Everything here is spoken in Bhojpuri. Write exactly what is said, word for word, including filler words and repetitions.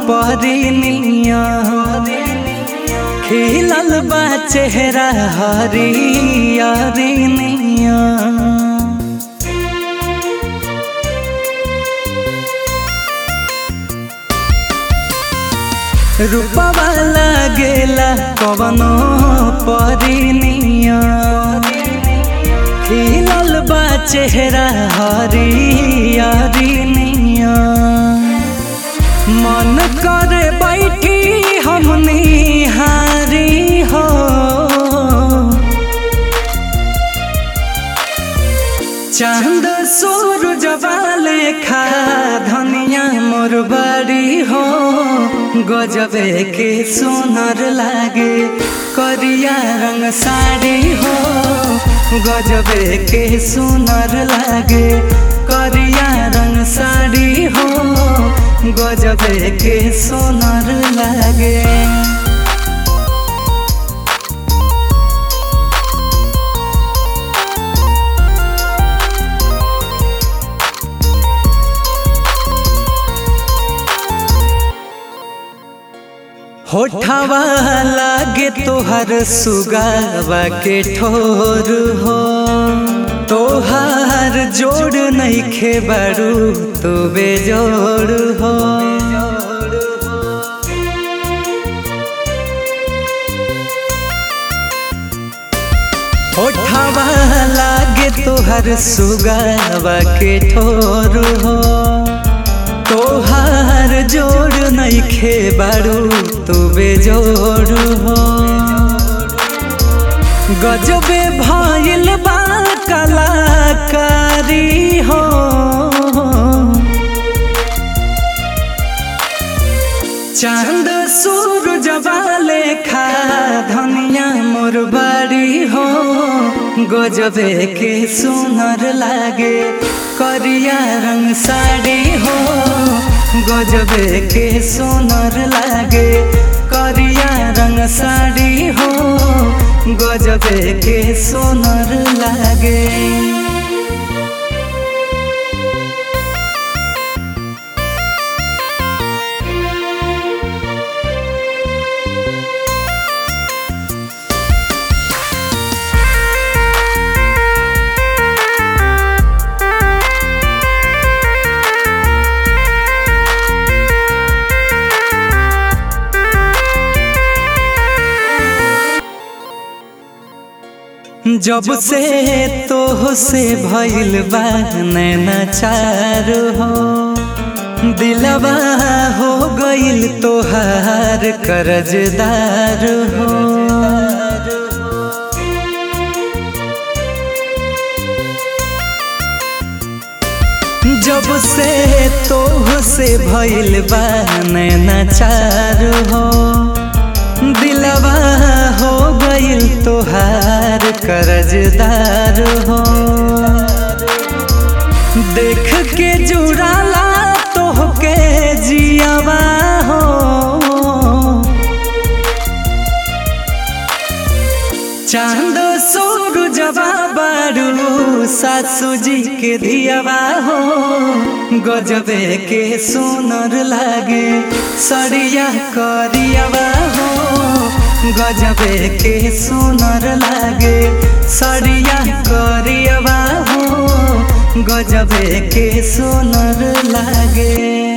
परिनिया खिलल बा चेहरा हरियरिनिया। रूपवा लागेला कवनो परिनिया खिलल बा चेहरा हरियरिनिया। मन करे बैठी हम निहारी हो चांद सूरज वाले खा धनिया मोर बड़ी हो। गजबे के सुनर लागे करिया रंग साड़ी हो। गजबे के सुनर लागे करिया रंग साड़ी हो। गजबे के सुनर लागे। होठवा लागे तोहर सुगावा के ठोर हो। तोहार जोड़ नइखे बारू तो बेजोड़ हो। होठवा लागे तोहर सुगावा के ठोर हो। तोहार जोड़ नइखे बारू तू बेजोड़ हो। गजबे भइल बा कलाकारी हो। चांद सूरज वाले खा धनिया मोर बाड़ी हो। गजबे के सुनर लागे करिया रंग साड़ी हो। गजबे के सुनर लागे करिया रंग साड़ी हो। गजबे के सुनर लागे। जब से तोह से भइल बा नैना चार हो। दिलवा हो गइल तोहार कर्जदार हो। जब से तोह से भइल बा नैना चार हो। दिलवा हो गइल तोहार कर्जदार हो। देख के जुड़ाला तोहके जियावा हो। चांद सूरजवा बारू सासू जी के धियावा हो। गजबे के सुनर लागे सरिया करियावा हो। गजबे के सुनर लागे सरिया करियावा हो। गजबे के सुनर लागे।